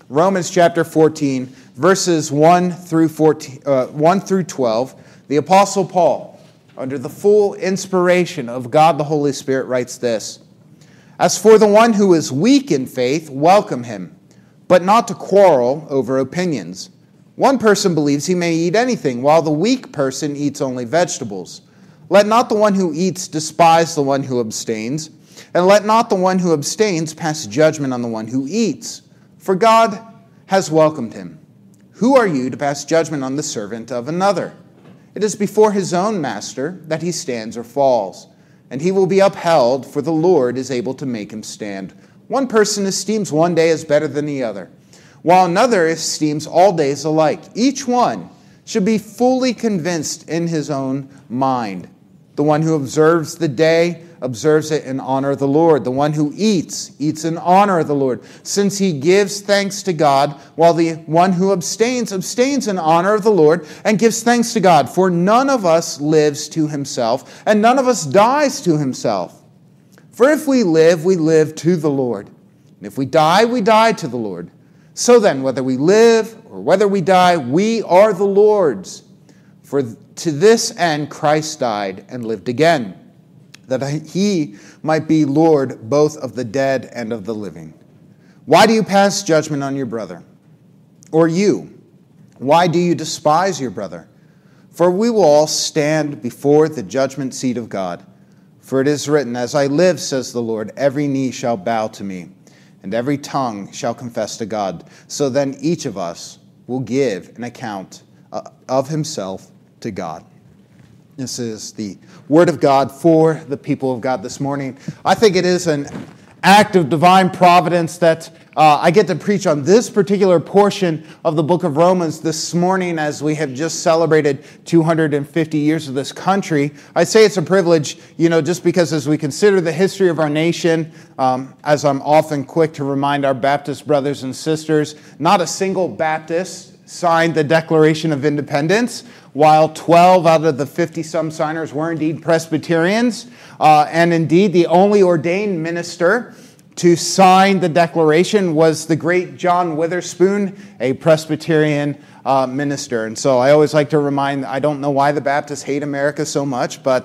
Romans chapter 14, verses 1 through 12, the Apostle Paul, under the full inspiration of God the Holy Spirit, writes this: "As for the one who is weak in faith, welcome him, but not to quarrel over opinions. One person believes he may eat anything, while the weak person eats only vegetables. Let not the one who eats despise the one who abstains, and let not the one who abstains pass judgment on the one who eats, for God has welcomed him. Who are you to pass judgment on the servant of another? It is before his own master that he stands or falls, and he will be upheld, for the Lord is able to make him stand. One person esteems one day as better than the other, while another esteems all days alike. Each one should be fully convinced in his own mind. The one who observes the day observes it in honor of the Lord. The one who eats in honor of the Lord, since he gives thanks to God, while the one who abstains in honor of the Lord and gives thanks to God. For none of us lives to himself, and none of us dies to himself. For if we live to the Lord. And if we die to the Lord. So then, whether we live or whether we die, we are the Lord's. For to this end Christ died and lived again, that he might be Lord both of the dead and of the living. Why do you pass judgment on your brother? Or you, why do you despise your brother? For we will all stand before the judgment seat of God. For it is written, as I live, says the Lord, every knee shall bow to me, and every tongue shall confess to God. So then each of us will give an account of himself to God." This is the word of God for the people of God this morning. I think it is an act of divine providence that I get to preach on this particular portion of the book of Romans this morning, as we have just celebrated 250 years of this country. I say it's a privilege, just because as we consider the history of our nation, as I'm often quick to remind our Baptist brothers and sisters, not a single Baptist signed the Declaration of Independence, while 12 out of the 50-some signers were indeed Presbyterians. And indeed, the only ordained minister to sign the Declaration was the great John Witherspoon, a Presbyterian minister. And so I always like to remind, I don't know why the Baptists hate America so much, but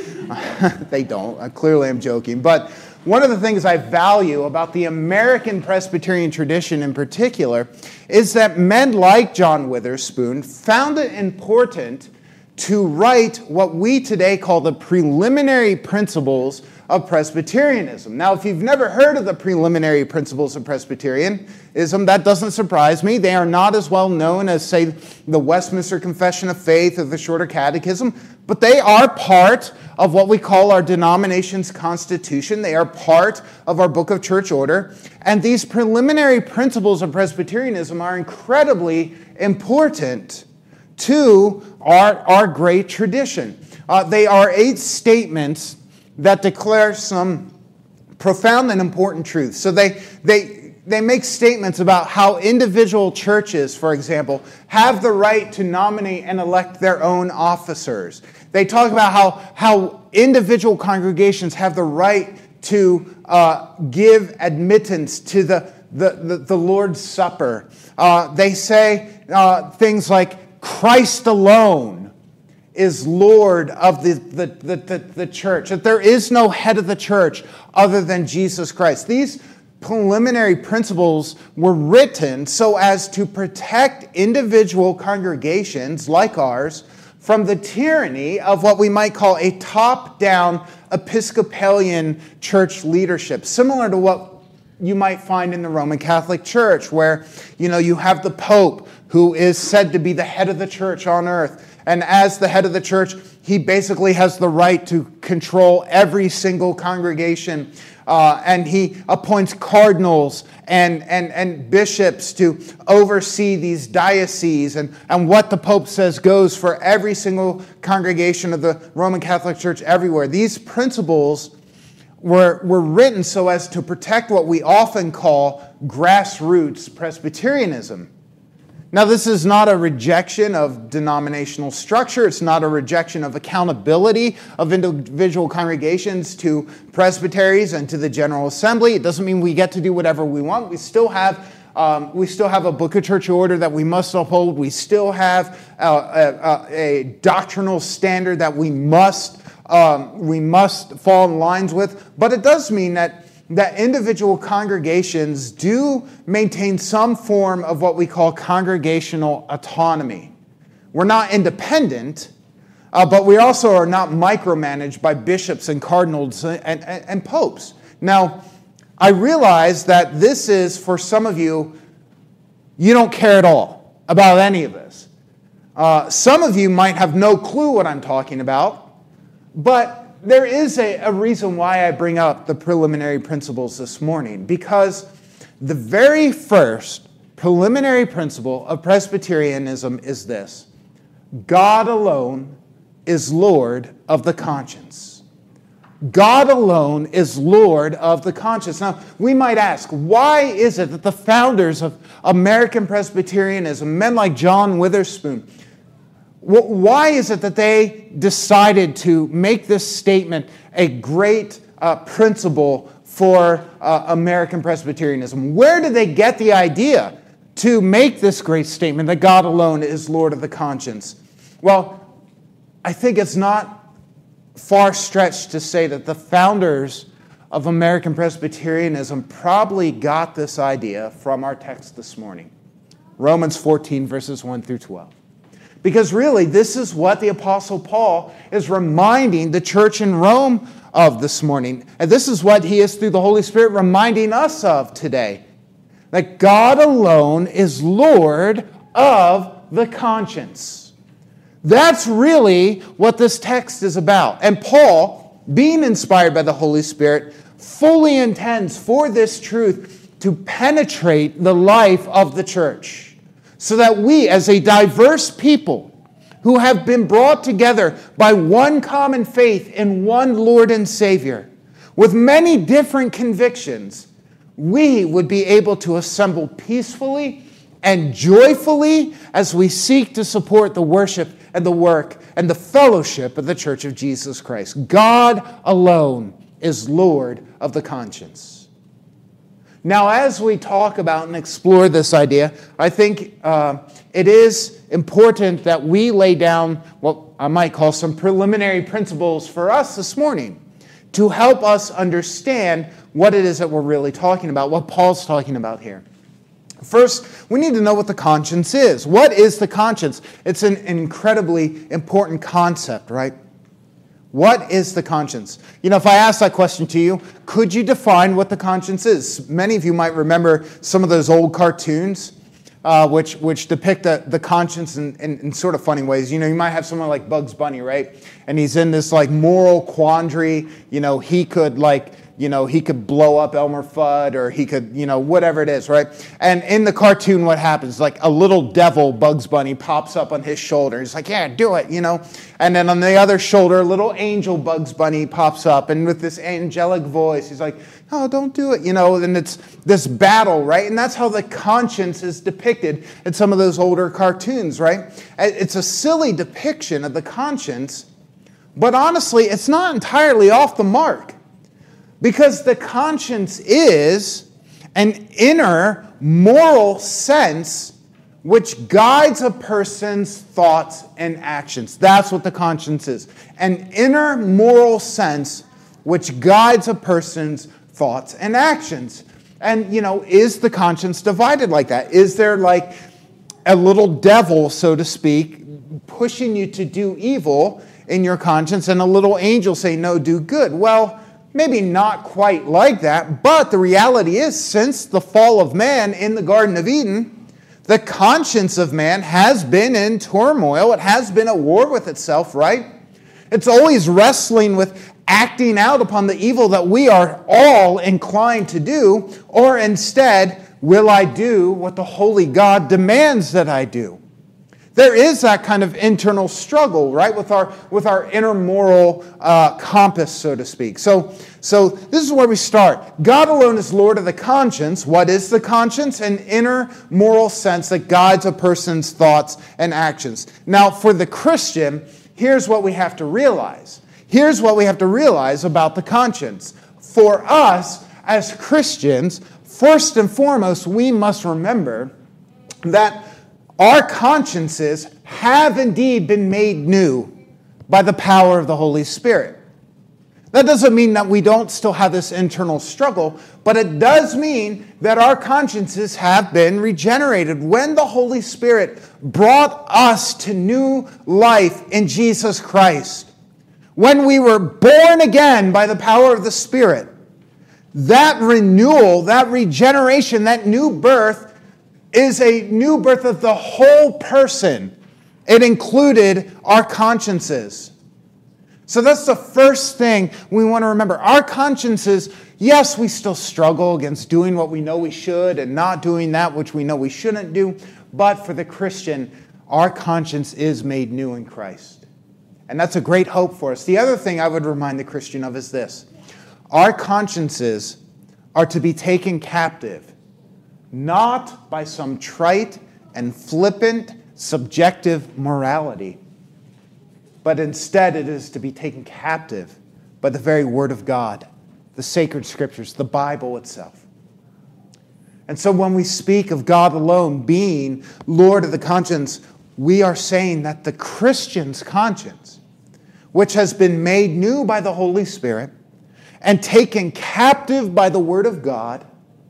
they don't. Clearly I'm joking. But one of the things I value about the American Presbyterian tradition in particular is that men like John Witherspoon found it important to write what we today call the preliminary principles of Presbyterianism. Now, if you've never heard of the preliminary principles of Presbyterianism, that doesn't surprise me. They are not as well known as, say, the Westminster Confession of Faith or the Shorter Catechism, but they are part of what we call our denomination's constitution. They are part of our Book of Church Order. And these preliminary principles of Presbyterianism are incredibly important to our great tradition. They are 8 statements that declare some profound and important truths. So they make statements about how individual churches, for example, have the right to nominate and elect their own officers. They talk about how individual congregations have the right to give admittance to the Lord's Supper. They say things like Christ alone is Lord of the church, that there is no head of the church other than Jesus Christ. These preliminary principles were written so as to protect individual congregations like ours from the tyranny of what we might call a top-down Episcopalian church leadership, similar to what you might find in the Roman Catholic Church, where you have the Pope, who is said to be the head of the church on earth. And as the head of the church, he basically has the right to control every single congregation. And he appoints cardinals and bishops to oversee these dioceses. And what the Pope says goes for every single congregation of the Roman Catholic Church everywhere. These principles were written so as to protect what we often call grassroots Presbyterianism. Now, this is not a rejection of denominational structure. It's not a rejection of accountability of individual congregations to presbyteries and to the General Assembly. It doesn't mean we get to do whatever we want. We still have We still have a book of church order that we must uphold. We still have a doctrinal standard that we must fall in lines with. But it does mean that individual congregations do maintain some form of what we call congregational autonomy. We're not independent, but we also are not micromanaged by bishops and cardinals and popes. Now, I realize that this is, for some of you, you don't care at all about any of this. Some of you might have no clue what I'm talking about, but there is a reason why I bring up the preliminary principles this morning, because the very first preliminary principle of Presbyterianism is this: God alone is Lord of the conscience. God alone is Lord of the conscience. Now, we might ask, why is it that the founders of American Presbyterianism, men like John Witherspoon, why is it that they decided to make this statement a great principle for American Presbyterianism? Where did they get the idea to make this great statement that God alone is Lord of the conscience? Well, I think it's not far stretched to say that the founders of American Presbyterianism probably got this idea from our text this morning, Romans 14, verses 1 through 12. Because really, this is what the Apostle Paul is reminding the church in Rome of this morning. And this is what he is, through the Holy Spirit, reminding us of today. That God alone is Lord of the conscience. That's really what this text is about. And Paul, being inspired by the Holy Spirit, fully intends for this truth to penetrate the life of the church, so that we, as a diverse people who have been brought together by one common faith in one Lord and Savior, with many different convictions, we would be able to assemble peacefully and joyfully as we seek to support the worship and the work and the fellowship of the Church of Jesus Christ. God alone is Lord of the conscience. Now, as we talk about and explore this idea, I think it is important that we lay down what I might call some preliminary principles for us this morning to help us understand what it is that we're really talking about, what Paul's talking about here. First, we need to know what the conscience is. What is the conscience? It's an incredibly important concept, right? What is the conscience? You know, if I ask that question to you, could you define what the conscience is? Many of you might remember some of those old cartoons which depict the conscience in sort of funny ways. You know, you might have someone like Bugs Bunny, right? And he's in this like moral quandary. You know, he could blow up Elmer Fudd, or he could, whatever it is, right? And in the cartoon, what happens? Like a little devil, Bugs Bunny, pops up on his shoulder. He's like, yeah, do it, And then on the other shoulder, a little angel Bugs Bunny pops up, and with this angelic voice, he's like, oh, don't do it, And it's this battle, right? And that's how the conscience is depicted in some of those older cartoons, right? It's a silly depiction of the conscience, but honestly, it's not entirely off the mark. Because the conscience is an inner moral sense which guides a person's thoughts and actions. That's what the conscience is. An inner moral sense which guides a person's thoughts and actions. And, is the conscience divided like that? Is there like a little devil, so to speak, pushing you to do evil in your conscience, and a little angel saying, no, do good? Well, maybe not quite like that, but the reality is, since the fall of man in the Garden of Eden, the conscience of man has been in turmoil. It has been at war with itself, right? It's always wrestling with acting out upon the evil that we are all inclined to do, or instead, will I do what the holy God demands that I do? There is that kind of internal struggle, right, with our inner moral compass, so to speak. So this is where we start. God alone is Lord of the conscience. What is the conscience? An inner moral sense that guides a person's thoughts and actions. Now, for the Christian, here's what we have to realize. Here's what we have to realize about the conscience. For us, as Christians, First and foremost, we must remember that our consciences have indeed been made new by the power of the Holy Spirit. That doesn't mean that we don't still have this internal struggle, but it does mean that our consciences have been regenerated. When the Holy Spirit brought us to new life in Jesus Christ, when we were born again by the power of the Spirit, that renewal, that regeneration, that new birth is a new birth of the whole person. It included our consciences. So that's the first thing we want to remember. Our consciences, yes, we still struggle against doing what we know we should and not doing that which we know we shouldn't do. But for the Christian, our conscience is made new in Christ. And that's a great hope for us. The other thing I would remind the Christian of is this. Our consciences are to be taken captive, not by some trite and flippant subjective morality, but instead it is to be taken captive by the very Word of God, the sacred Scriptures, the Bible itself. And so when we speak of God alone being Lord of the conscience, we are saying that the Christian's conscience, which has been made new by the Holy Spirit and taken captive by the Word of God,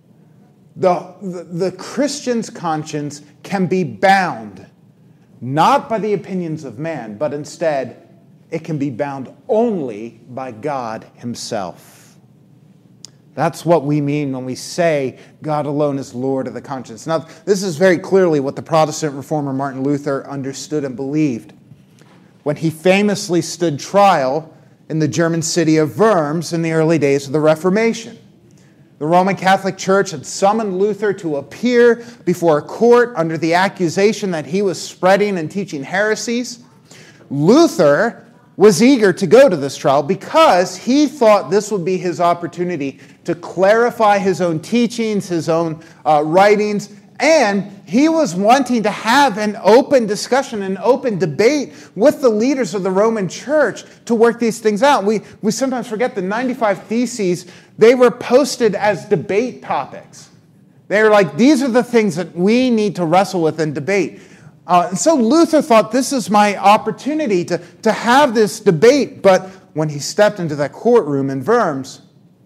the Christian's conscience can be bound not by the opinions of man, but instead it can be bound only by God Himself. That's what we mean when we say God alone is Lord of the conscience. Now, this is very clearly what the Protestant reformer Martin Luther understood and believed when he famously stood trial in the German city of Worms in the early days of the Reformation. The Roman Catholic Church had summoned Luther to appear before a court under the accusation that he was spreading and teaching heresies. Luther was eager to go to this trial because he thought this would be his opportunity to clarify his own teachings, his own writings, and he was wanting to have an open discussion, an open debate with the leaders of the Roman Church to work these things out. We sometimes forget the 95 Theses, they were posted as debate topics. They were like, these are the things that we need to wrestle with and debate. And so Luther thought, this is my opportunity to have this debate. But when he stepped into that courtroom in Worms,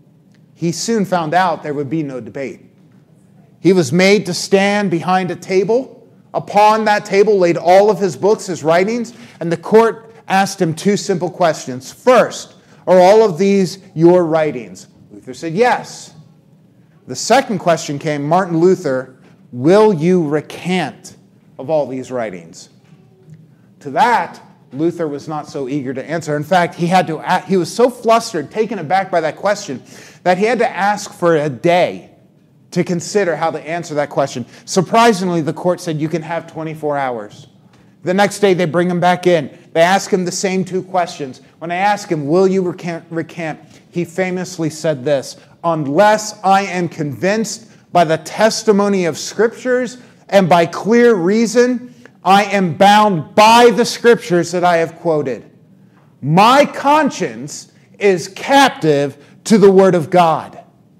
he soon found out there would be no debate. He was made to stand behind a table. Upon that table laid all of his books, his writings, and the court asked him two simple questions. First, are all of these your writings? Luther said, yes. The second question came, Martin Luther, will you recant of all these writings? To that, Luther was not so eager to answer. In fact, he was so flustered, taken aback by that question, that he had to ask for a day to consider how to answer that question. Surprisingly, the court said, you can have 24 hours. The next day, they bring him back in. They ask him the same two questions. When they ask him, will you recant? He famously said this, unless I am convinced by the testimony of Scriptures and by clear reason, I am bound by the Scriptures that I have quoted. My conscience is captive to the Word of God.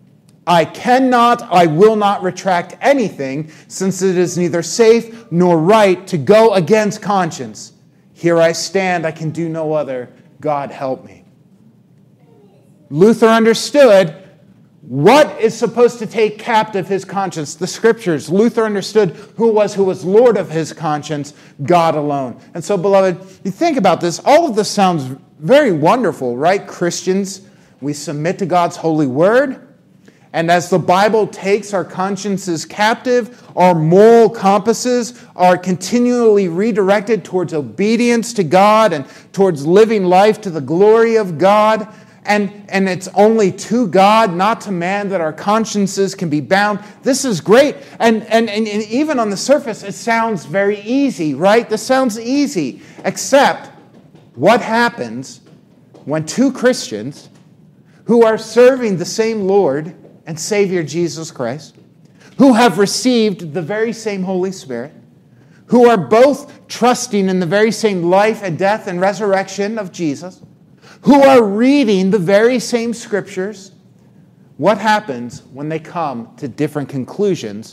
I will not retract anything, since it is neither safe nor right to go against conscience. Here I stand, I can do no other. God help me. Luther understood what is supposed to take captive his conscience, the Scriptures. Luther understood who was Lord of his conscience, God alone. And so, beloved, you think about this, all of this sounds very wonderful, right? Christians, we submit to God's holy word. And as the Bible takes our consciences captive, our moral compasses are continually redirected towards obedience to God and towards living life to the glory of God. And it's only to God, not to man, that our consciences can be bound. This is great. And even on the surface, it sounds very easy, right? This sounds easy. Except, what happens when two Christians who are serving the same Lord and Savior Jesus Christ, who have received the very same Holy Spirit, who are both trusting in the very same life and death and resurrection of Jesus, who are reading the very same Scriptures, what happens when they come to different conclusions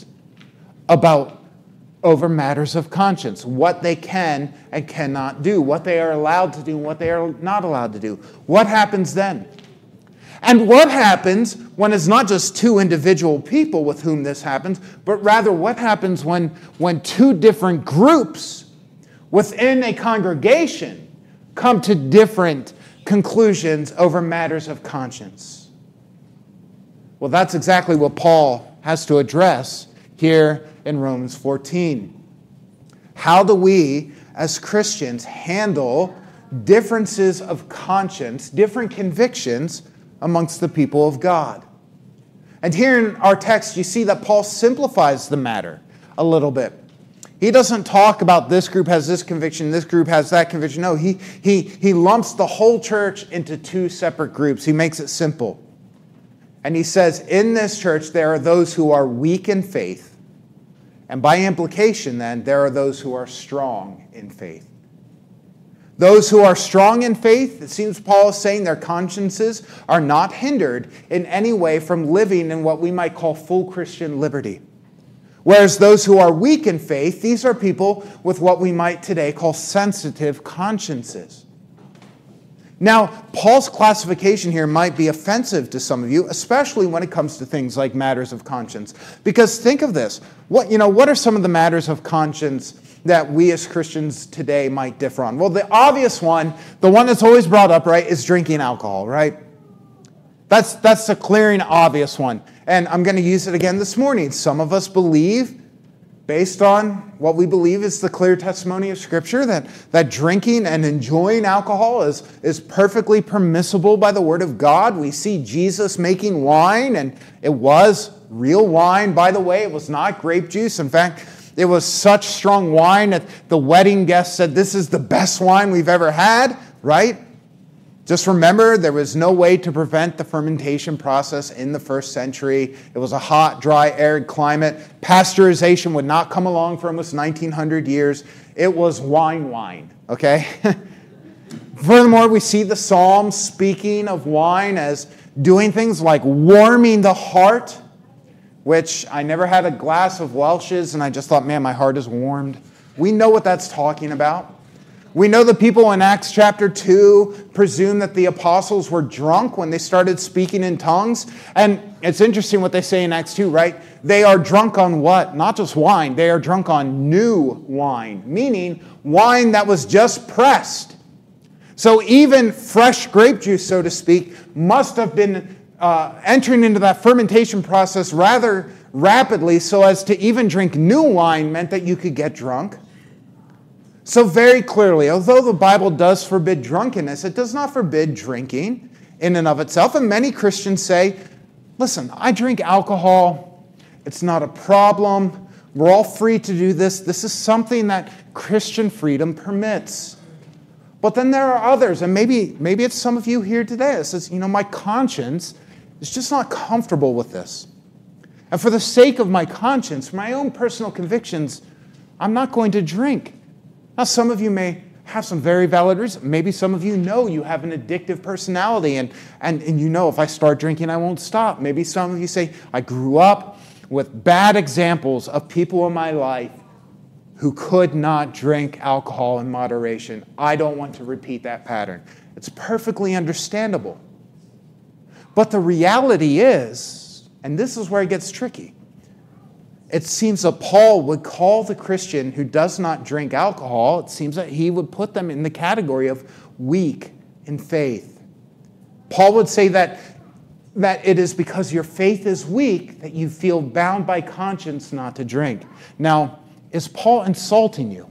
over matters of conscience, what they can and cannot do, what they are allowed to do and what they are not allowed to do. What happens then? And what happens when it's not just two individual people with whom this happens, but rather what happens when two different groups within a congregation come to different conclusions over matters of conscience? Well, that's exactly what Paul has to address here in Romans 14. How do we, as Christians, handle differences of conscience, different convictions amongst the people of God? And here in our text, you see that Paul simplifies the matter a little bit. He doesn't talk about this group has this conviction, this group has that conviction. No, he lumps the whole church into two separate groups. He makes it simple. And he says, in this church, there are those who are weak in faith. And by implication, then, there are those who are strong in faith. Those who are strong in faith, it seems Paul is saying their consciences are not hindered in any way from living in what we might call full Christian liberty. Whereas those who are weak in faith, these are people with what we might today call sensitive consciences. Now, Paul's classification here might be offensive to some of you, especially when it comes to things like matters of conscience. Because think of this. What are some of the matters of conscience that we as Christians today might differ on? Well, the obvious one, the one that's always brought up, right, is drinking alcohol, right? That's the clear and obvious one. And I'm going to use it again this morning. Some of us believe, based on what we believe is the clear testimony of Scripture, that drinking and enjoying alcohol is perfectly permissible by the Word of God. We see Jesus making wine, and it was real wine, by the way. It was not grape juice. In fact, it was such strong wine that the wedding guests said, "This is the best wine we've ever had," right? Just remember, there was no way to prevent the fermentation process in the first century. It was a hot, dry, arid climate. Pasteurization would not come along for almost 1900 years. It was wine, okay? Furthermore, we see the Psalms speaking of wine as doing things like warming the heart, which I never had a glass of Welch's and I just thought, man, my heart is warmed. We know what that's talking about. We know the people in Acts chapter 2 presume that the apostles were drunk when they started speaking in tongues. And it's interesting what they say in Acts 2, right? They are drunk on what? Not just wine. They are drunk on new wine, meaning wine that was just pressed. So even fresh grape juice, so to speak, must have been entering into that fermentation process rather rapidly, so as to even drink new wine meant that you could get drunk. So very clearly, although the Bible does forbid drunkenness, it does not forbid drinking in and of itself. And many Christians say, listen, I drink alcohol. It's not a problem. We're all free to do this. This is something that Christian freedom permits. But then there are others, and maybe it's some of you here today that says, my conscience is just not comfortable with this. And for the sake of my conscience, my own personal convictions, I'm not going to drink. Now, some of you may have some very valid reasons. Maybe some of you know you have an addictive personality and you know if I start drinking, I won't stop. Maybe some of you say, I grew up with bad examples of people in my life who could not drink alcohol in moderation. I don't want to repeat that pattern. It's perfectly understandable. But the reality is, and this is where it gets tricky, it seems that Paul would call the Christian who does not drink alcohol, it seems that he would put them in the category of weak in faith. Paul would say that it is because your faith is weak that you feel bound by conscience not to drink. Now, is Paul insulting you?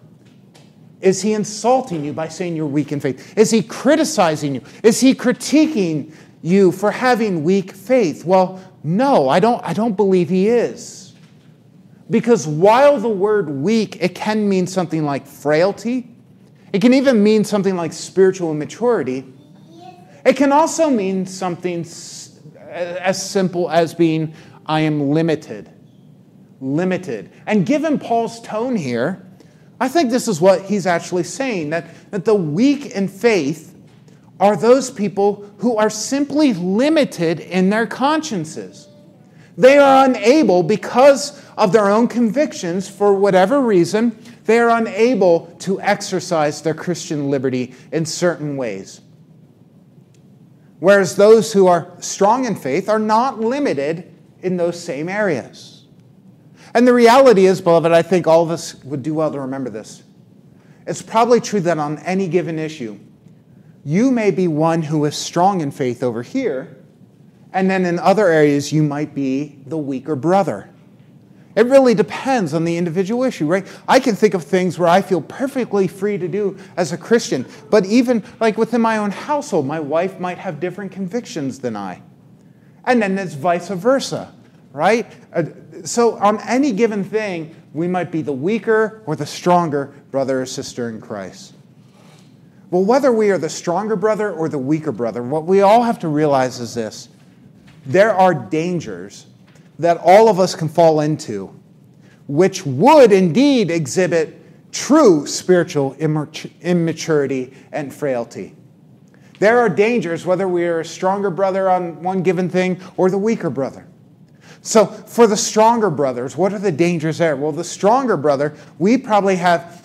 Is he insulting you by saying you're weak in faith? Is he criticizing you? Is he critiquing you for having weak faith? Well, no, I don't believe he is. Because while the word weak, it can mean something like frailty, it can even mean something like spiritual immaturity, it can also mean something as simple as being, I am limited. Limited. And given Paul's tone here, I think this is what he's actually saying, that the weak in faith are those people who are simply limited in their consciences. They are unable, because of their own convictions, for whatever reason, they are unable to exercise their Christian liberty in certain ways. Whereas those who are strong in faith are not limited in those same areas. And the reality is, beloved, I think all of us would do well to remember this. It's probably true that on any given issue, you may be one who is strong in faith over here, and then in other areas you might be the weaker brother. It really depends on the individual issue, right? I can think of things where I feel perfectly free to do as a Christian, but even like within my own household, my wife might have different convictions than I. And then it's vice versa, right? So on any given thing, we might be the weaker or the stronger brother or sister in Christ. Well, whether we are the stronger brother or the weaker brother, what we all have to realize is this. There are dangers that all of us can fall into, which would indeed exhibit true spiritual immaturity and frailty. There are dangers whether we are a stronger brother on one given thing or the weaker brother. So for the stronger brothers, what are the dangers there? Well, the stronger brother, we're probably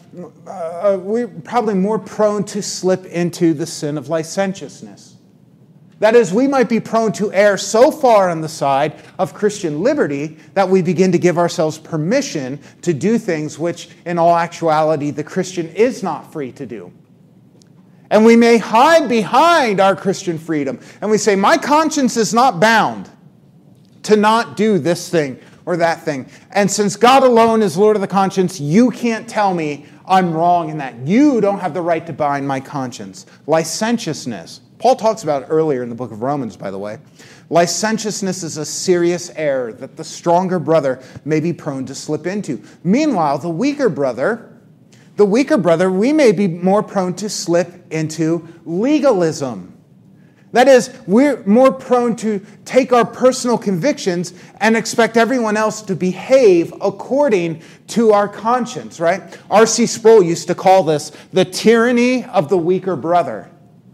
more prone to slip into the sin of licentiousness. That is, we might be prone to err so far on the side of Christian liberty that we begin to give ourselves permission to do things which, in all actuality, the Christian is not free to do. And we may hide behind our Christian freedom, and we say, my conscience is not bound to not do this thing or that thing. And since God alone is Lord of the conscience, you can't tell me I'm wrong in that. You don't have the right to bind my conscience. Licentiousness. Paul talks about it earlier in the book of Romans, by the way. Licentiousness is a serious error that the stronger brother may be prone to slip into. Meanwhile, the weaker brother, we may be more prone to slip into legalism. That is, we're more prone to take our personal convictions and expect everyone else to behave according to our conscience, right? R.C. Sproul used to call this the tyranny of the weaker brother.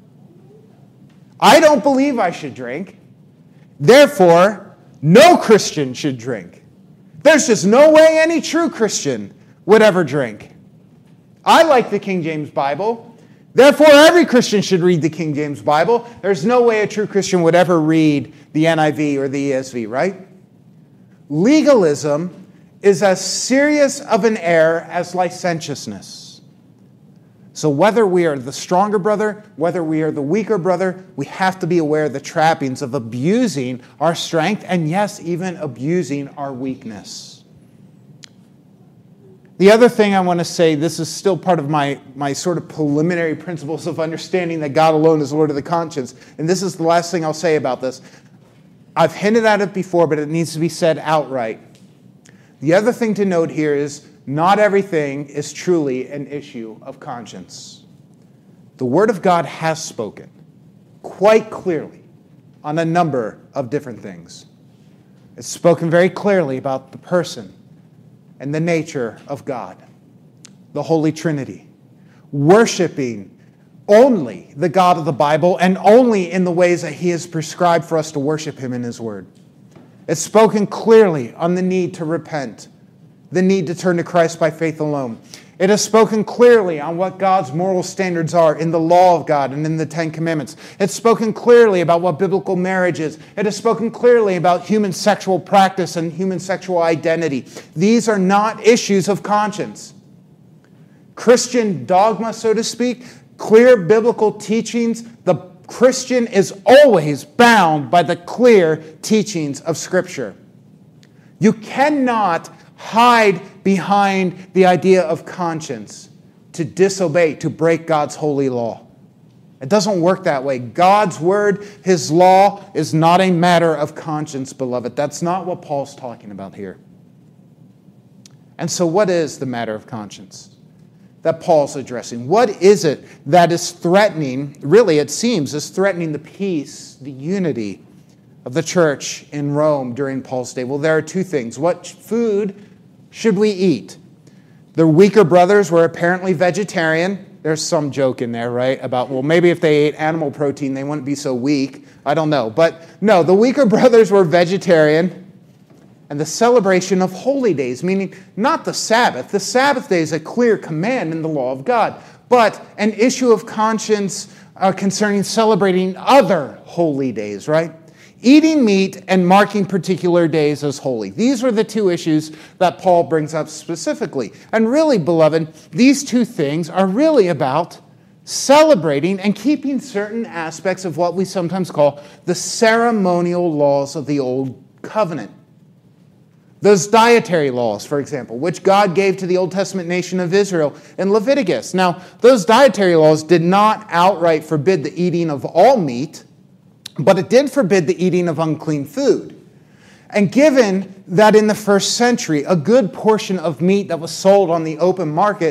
I don't believe I should drink. Therefore, no Christian should drink. There's just no way any true Christian would ever drink. I like the King James Bible. Therefore, every Christian should read the King James Bible. There's no way a true Christian would ever read the NIV or the ESV, right? Legalism is as serious of an error as licentiousness. So whether we are the stronger brother, whether we are the weaker brother, we have to be aware of the trappings of abusing our strength and, yes, even abusing our weakness. The other thing I want to say, this is still part of my sort of preliminary principles of understanding that God alone is Lord of the conscience. And this is the last thing I'll say about this. I've hinted at it before, but it needs to be said outright. The other thing to note here is not everything is truly an issue of conscience. The Word of God has spoken quite clearly on a number of different things. It's spoken very clearly about the person and the nature of God, the Holy Trinity, worshiping only the God of the Bible and only in the ways that He has prescribed for us to worship Him in His Word. It's spoken clearly on the need to repent, the need to turn to Christ by faith alone. It has spoken clearly on what God's moral standards are in the law of God and in the Ten Commandments. It's spoken clearly about what biblical marriage is. It has spoken clearly about human sexual practice and human sexual identity. These are not issues of conscience. Christian dogma, so to speak, clear biblical teachings, the Christian is always bound by the clear teachings of Scripture. You cannot hide behind the idea of conscience to disobey, to break God's holy law. It doesn't work that way. God's word, His law, is not a matter of conscience, beloved. That's not what Paul's talking about here. And so what is the matter of conscience that Paul's addressing? What is it that is threatening, really it seems, is threatening the peace, the unity of the church in Rome during Paul's day? Well, there are two things. What food should we eat? The weaker brothers were apparently vegetarian. There's some joke in there, right? About, well, maybe if they ate animal protein, they wouldn't be so weak. I don't know. But no, the weaker brothers were vegetarian. And the celebration of holy days, meaning not the Sabbath. The Sabbath day is a clear command in the law of God, but an issue of conscience concerning celebrating other holy days, right? Eating meat and marking particular days as holy. These are the two issues that Paul brings up specifically. And really, beloved, these two things are really about celebrating and keeping certain aspects of what we sometimes call the ceremonial laws of the Old Covenant. Those dietary laws, for example, which God gave to the Old Testament nation of Israel in Leviticus. Now, those dietary laws did not outright forbid the eating of all meat, but it did forbid the eating of unclean food. And given that in the first century, a good portion of meat that was sold on the open market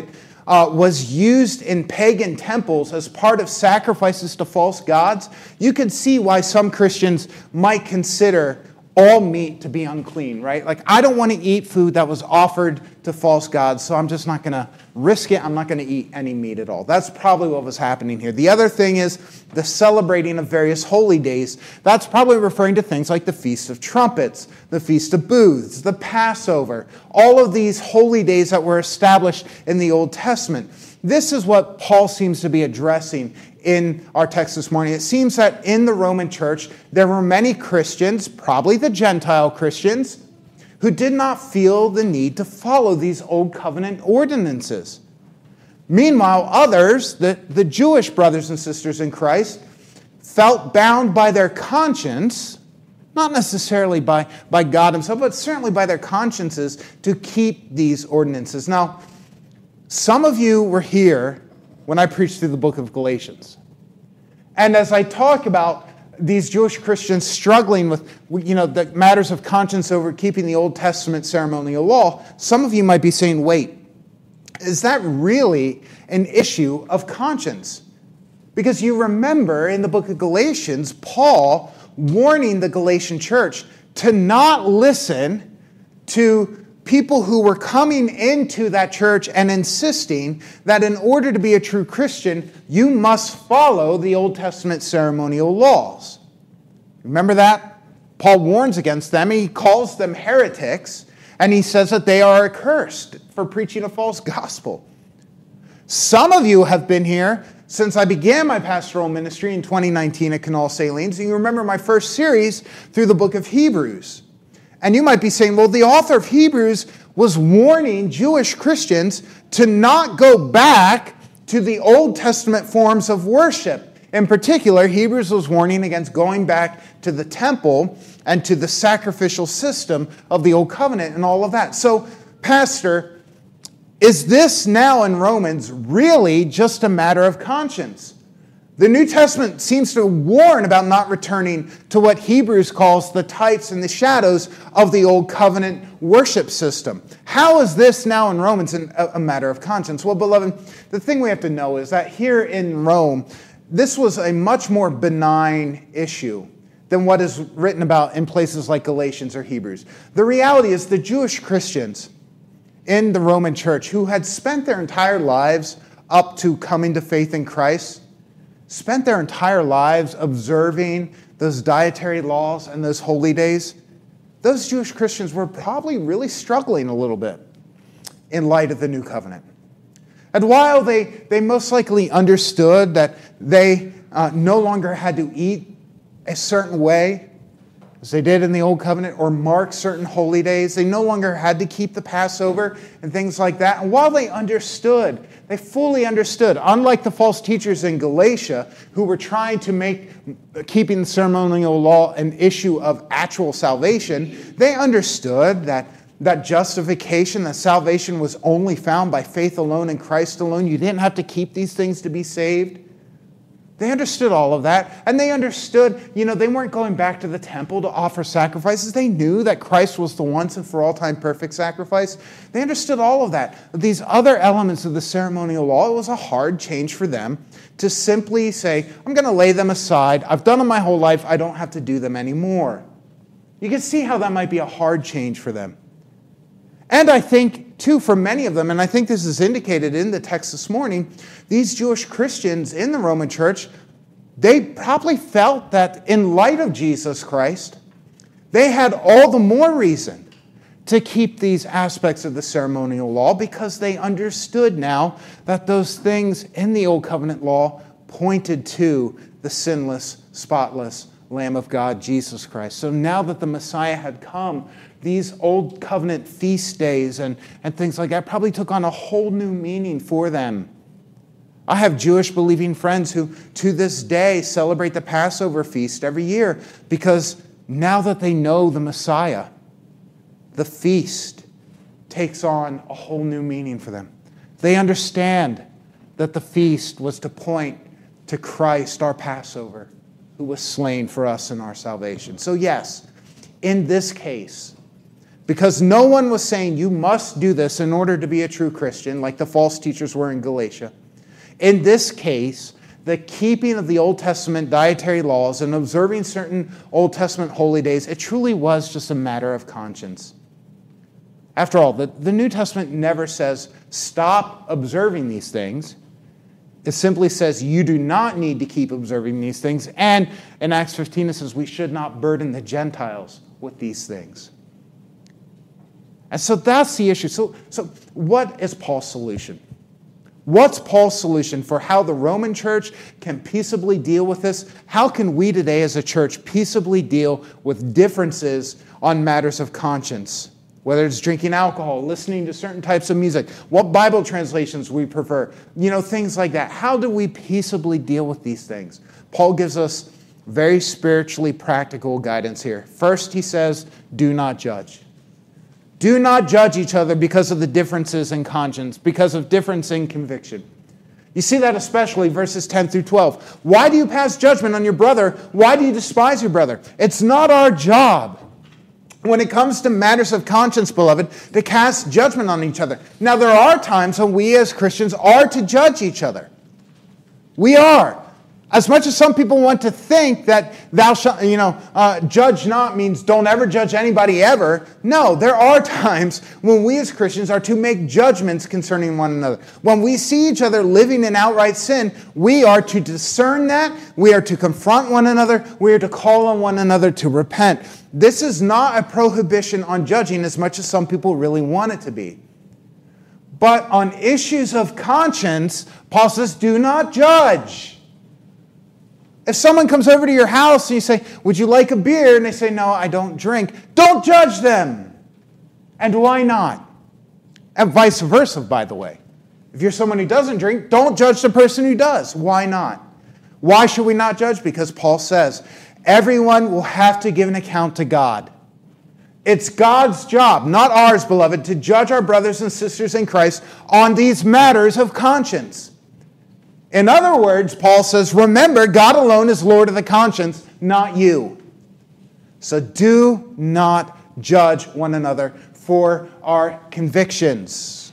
was used in pagan temples as part of sacrifices to false gods, you can see why some Christians might consider all meat to be unclean, right? Like, I don't want to eat food that was offered to false gods, so I'm just not going to risk it. I'm not going to eat any meat at all. That's probably what was happening here. The other thing is the celebrating of various holy days. That's probably referring to things like the Feast of Trumpets, the Feast of Booths, the Passover, all of these holy days that were established in the Old Testament. This is what Paul seems to be addressing in our text this morning. It seems that in the Roman church, there were many Christians, probably the Gentile Christians, who did not feel the need to follow these Old Covenant ordinances. Meanwhile, others, the Jewish brothers and sisters in Christ, felt bound by their conscience, not necessarily by God himself, but certainly by their consciences, to keep these ordinances. Now, some of you were here when I preached through the book of Galatians. And as I talk about these Jewish Christians struggling with, the matters of conscience over keeping the Old Testament ceremonial law, some of you might be saying, wait, is that really an issue of conscience? Because you remember in the book of Galatians, Paul warning the Galatian church to not listen to people who were coming into that church and insisting that in order to be a true Christian, you must follow the Old Testament ceremonial laws. Remember that? Paul warns against them. He calls them heretics, and he says that they are accursed for preaching a false gospel. Some of you have been here since I began my pastoral ministry in 2019 at Canal Salines, and you remember my first series through the book of Hebrews. And you might be saying, well, the author of Hebrews was warning Jewish Christians to not go back to the Old Testament forms of worship. In particular, Hebrews was warning against going back to the temple and to the sacrificial system of the Old Covenant and all of that. So, Pastor, is this now in Romans really just a matter of conscience? The New Testament seems to warn about not returning to what Hebrews calls the types and the shadows of the Old Covenant worship system. How is this now in Romans a matter of conscience? Well, beloved, the thing we have to know is that here in Rome, this was a much more benign issue than what is written about in places like Galatians or Hebrews. The reality is the Jewish Christians in the Roman church who had spent their entire lives up to coming to faith in Christ, spent their entire lives observing those dietary laws and those holy days, those Jewish Christians were probably really struggling a little bit in light of the new covenant. And while they most likely understood that they no longer had to eat a certain way, as they did in the Old Covenant, or mark certain holy days, they no longer had to keep the Passover and things like that. And while they understood, they fully understood, unlike the false teachers in Galatia who were trying to make keeping the ceremonial law an issue of actual salvation, they understood that justification, that salvation was only found by faith alone in Christ alone. You didn't have to keep these things to be saved. They understood all of that, and they understood, they weren't going back to the temple to offer sacrifices. They knew that Christ was the once and for all time perfect sacrifice. They understood all of that. These other elements of the ceremonial law, it was a hard change for them to simply say, I'm going to lay them aside. I've done them my whole life. I don't have to do them anymore. You can see how that might be a hard change for them. And I think too, for many of them, and I think this is indicated in the text this morning, these Jewish Christians in the Roman church, they probably felt that in light of Jesus Christ, they had all the more reason to keep these aspects of the ceremonial law because they understood now that those things in the Old Covenant law pointed to the sinless, spotless Lamb of God, Jesus Christ. So now that the Messiah had come, these Old Covenant feast days and things like that probably took on a whole new meaning for them. I have Jewish believing friends who to this day celebrate the Passover feast every year because now that they know the Messiah, the feast takes on a whole new meaning for them. They understand that the feast was to point to Christ, our Passover, who was slain for us in our salvation. So yes, in this case, because no one was saying you must do this in order to be a true Christian, like the false teachers were in Galatia, in this case, the keeping of the Old Testament dietary laws and observing certain Old Testament holy days, it truly was just a matter of conscience. After all, the New Testament never says, stop observing these things. It simply says you do not need to keep observing these things. And in Acts 15, it says we should not burden the Gentiles with these things. And so that's the issue. So what is Paul's solution? What's Paul's solution for how the Roman church can peaceably deal with this? How can we today as a church peaceably deal with differences on matters of conscience? Whether it's drinking alcohol, listening to certain types of music, what Bible translations we prefer, things like that. How do we peaceably deal with these things? Paul gives us very spiritually practical guidance here. First, he says, do not judge. Do not judge each other because of the differences in conscience, because of difference in conviction. You see that especially verses 10 through 12. Why do you pass judgment on your brother? Why do you despise your brother? It's not our job, when it comes to matters of conscience, beloved, to cast judgment on each other. Now, there are times when we as Christians are to judge each other. We are. As much as some people want to think that thou shalt, judge not means don't ever judge anybody ever. No, there are times when we as Christians are to make judgments concerning one another. When we see each other living in outright sin, we are to discern that. We are to confront one another. We are to call on one another to repent. This is not a prohibition on judging as much as some people really want it to be. But on issues of conscience, Paul says, do not judge. If someone comes over to your house and you say, would you like a beer? And they say, no, I don't drink. Don't judge them. And why not? And vice versa, by the way. If you're someone who doesn't drink, don't judge the person who does. Why not? Why should we not judge? Because Paul says, everyone will have to give an account to God. It's God's job, not ours, beloved, to judge our brothers and sisters in Christ on these matters of conscience. In other words, Paul says, remember, God alone is Lord of the conscience, not you. So do not judge one another for our convictions.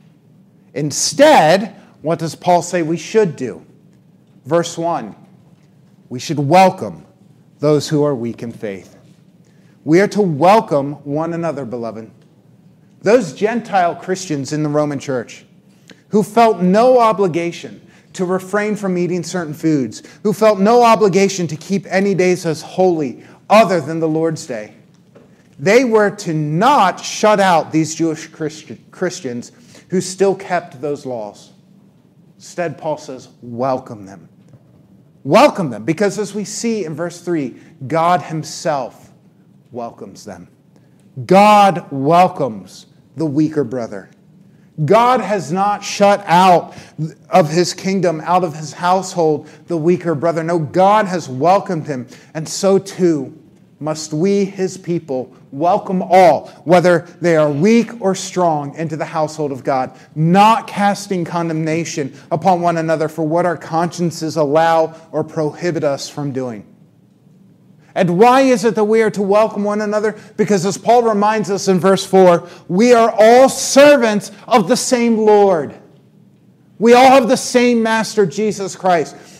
Instead, what does Paul say we should do? Verse 1, we should welcome those who are weak in faith. We are to welcome one another, beloved. Those Gentile Christians in the Roman church who felt no obligation to refrain from eating certain foods, who felt no obligation to keep any days as holy other than the Lord's Day. They were to not shut out these Jewish Christians who still kept those laws. Instead, Paul says, welcome them. Welcome them, because as we see in verse 3, God himself welcomes them. God welcomes the weaker brother. God has not shut out of his kingdom, out of his household, the weaker brother. No, God has welcomed him. And so too must we, his people, welcome all, whether they are weak or strong, into the household of God, not casting condemnation upon one another for what our consciences allow or prohibit us from doing. And why is it that we are to welcome one another? Because as Paul reminds us in verse 4, we are all servants of the same Lord. We all have the same Master, Jesus Christ.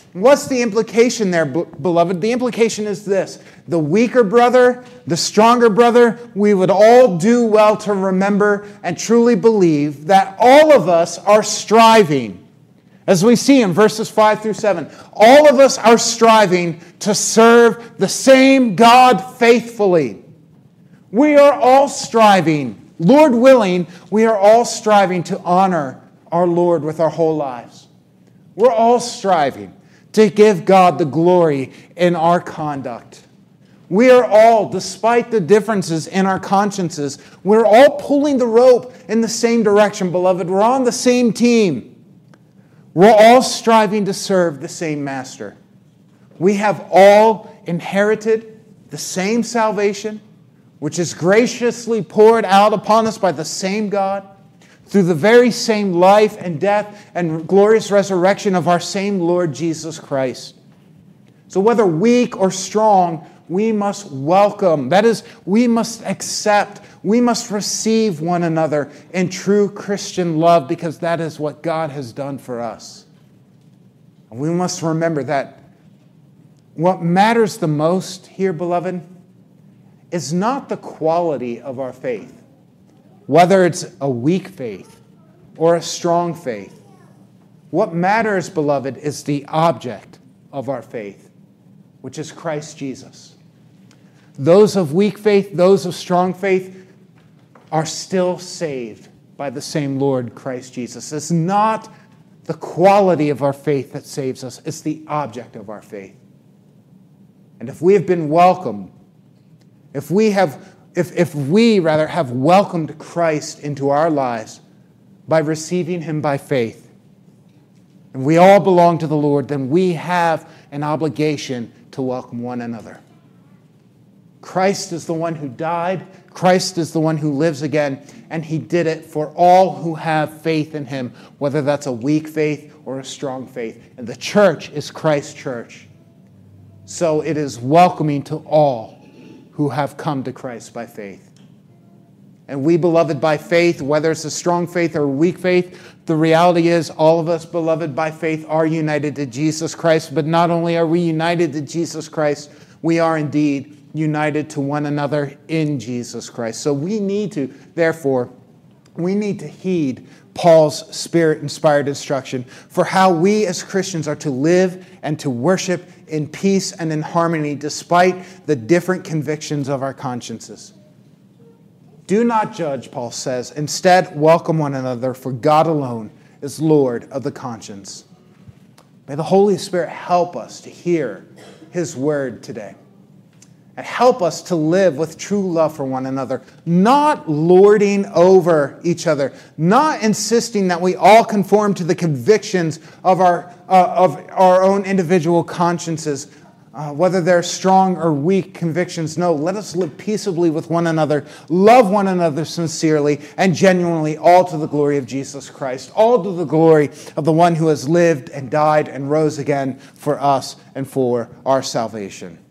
What's the implication there, beloved? The implication is this: the weaker brother, the stronger brother, we would all do well to remember and truly believe that all of us are striving. As we see in verses 5 through 7, all of us are striving to serve the same God faithfully. We are all striving, Lord willing, we are all striving to honor our Lord with our whole lives. We're all striving to give God the glory in our conduct. We are all, despite the differences in our consciences, we're all pulling the rope in the same direction, beloved. We're on the same team. We're all striving to serve the same master. We have all inherited the same salvation, which is graciously poured out upon us by the same God, through the very same life and death and glorious resurrection of our same Lord Jesus Christ. So whether weak or strong, we must welcome. That is, we must accept. We must receive one another in true Christian love, because that is what God has done for us. And we must remember that what matters the most here, beloved, is not the quality of our faith, whether it's a weak faith or a strong faith. What matters, beloved, is the object of our faith, which is Christ Jesus. Those of weak faith, those of strong faith, are still saved by the same Lord, Christ Jesus. It's not the quality of our faith that saves us, it's the object of our faith. And if we have been welcomed, if we have welcomed Christ into our lives by receiving him by faith, and we all belong to the Lord, then we have an obligation to welcome one another. Christ is the one who died. Christ is the one who lives again, and he did it for all who have faith in him, whether that's a weak faith or a strong faith. And the church is Christ's church. So it is welcoming to all who have come to Christ by faith. And we, beloved, by faith, whether it's a strong faith or a weak faith, the reality is all of us, beloved, by faith are united to Jesus Christ. But not only are we united to Jesus Christ, we are indeed united to one another in Jesus Christ. So we need to heed Paul's Spirit-inspired instruction for how we as Christians are to live and to worship in peace and in harmony despite the different convictions of our consciences. Do not judge, Paul says. Instead, welcome one another, for God alone is Lord of the conscience. May the Holy Spirit help us to hear his word today. And help us to live with true love for one another, not lording over each other, not insisting that we all conform to the convictions of our own individual consciences, whether they're strong or weak convictions. No, let us live peaceably with one another, love one another sincerely and genuinely, all to the glory of Jesus Christ, all to the glory of the one who has lived and died and rose again for us and for our salvation.